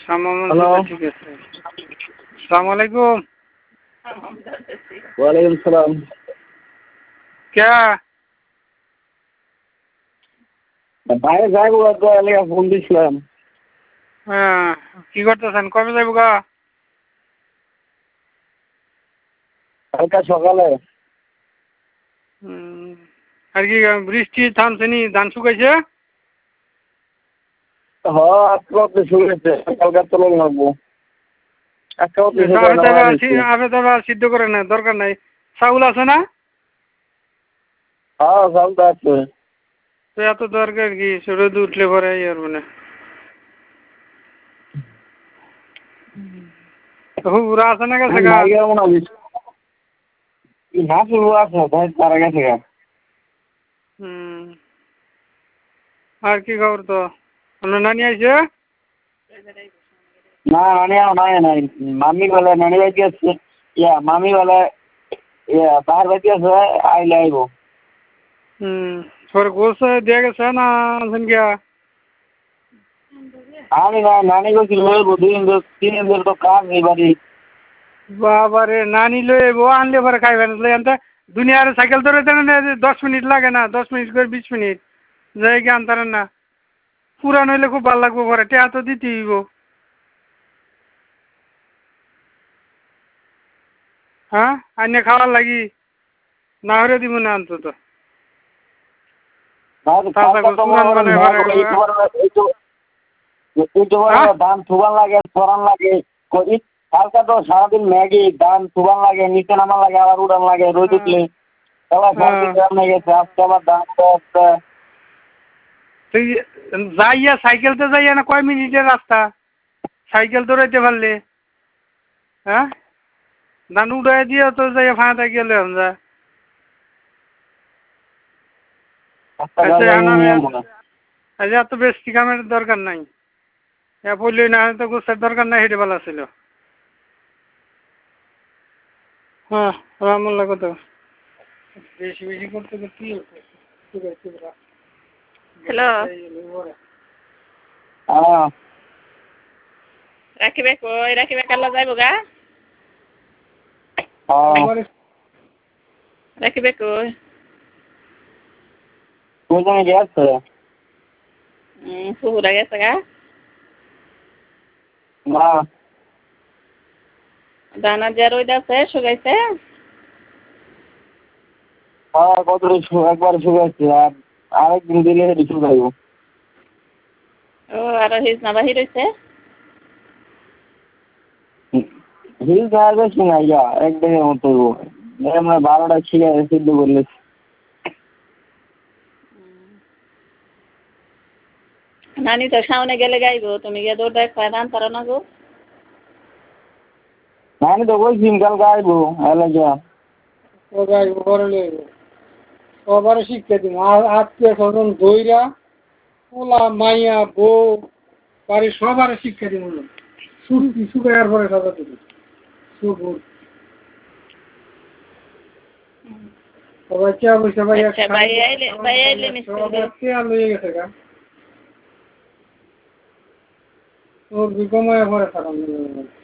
Hello, ঠিক আছে। আসসালামু আলাইকুম। ওয়ালাইকুম সালাম। কে বাইরে যাইবো তো এলাকা ফোন দিছিলাম। হ্যাঁ, কি করতেছেন? কবে যাইব গা? কালকা সকালে। আর কি বৃষ্টি থামছে নি? ধান শুকাইছে? হ, আজকে শুরু হয়েছে, কালকা তো লাগবো। আজকে আবে তবে সিদ্ধ করে না, দরকার নাই। চাউল আছে না? হ্যাঁ, চালটা আছে। তো এত দরকার কি? রোদ উঠলে পরে আর মানে হুবুরা আছে না গেছে গা? না শুরু আছে, ভাই তারা গেছে গা। আর কি খবর তো? আপনার নানি আইছে? না, নানি নাই নাই। মামি বলে নানি বাড়ি আছে, মামি বলে তার বাড়ি আছে, আইলে আইব। পরে গোস দিয়ে গেছে না আছেন গিয়া? আমি না, নানি গেছিল 2 দিন ধরে তো কাজ নেই বাড়ি। বাবারে, নানি লই আইব, আনলে পরে খাইবেন এনতে দুনিয়ার সাইকেল ধরে দেন না, 10 মিনিট লাগে না, 10 মিনিট করে 20 মিনিট যাই গিয়ে আনতারেন না। পুরান হইলে খুব ভালো লাগবো, পরে টেয়া তো দিতে হইব। হ্যাঁ, আইনে খাওয়ার লাগি না হলে দিব না অন্তত। পুরান মানে ধান থুবান লাগে, পরান লাগে, কালকা তো সারাদিন ম্যাগি, ধান থুবান লাগে, নিচে নামান লাগে, আবার উড়ান লাগে, রোদ উঠলে গেছে, আজকে আবার ধান যাইয়া সাইকেলতে যাইয়া না কয় মিনিটের রাস্তা সাইকেল দৌড়াইতে পারলে? হ্যাঁ, ধান উড়াই দিয়ে তো যাইয়া ফাঁদা গেলে আমরা। আচ্ছা, এত বেশি কামের দরকার নাই। বললি না তো গোসের দরকার নাই, হেঁটে বেলা ছিল। হ্যাঁ, রামুল্লা কত বেশি বেশি করতে কি হ্যালো, রাখিবে কই? রাখিবে কালা যাইব গা? রাখিবে কই? গেছে ফুহুরা গেছে গা? না, দানা যে রোদ আছে শুকাইছে? কত একবার শুকাইছে, আর আরেকদিন দিলে শুকাইব। ও, আরো হিজ না বাহির হয়েছে? হিল খাওয়া বেশি না, এক দিনের মতো আমরা 12টা ছিঁড়ে সিদ্ধ করলে। নানি তো সামনে গেলে গাইব, তুমি গিয়ে দৌড় দেখ দান পারো না গো? আমি তো বলছি কালকে আইবো এলাকা। ও গাইব, ঘরে লইব, সবার শিক্ষা দিব। আত্মীয় স্বজন দইরা পোলা মাইয়া বউ বাড়ির সবার শিক্ষা দিব। শুরুটি শুকাইয়ার পরে সবার দিব সুপুর সবাই চা বসে ভাই লইয়ে গেছে গা। তোর বিকময় পরে খারাপ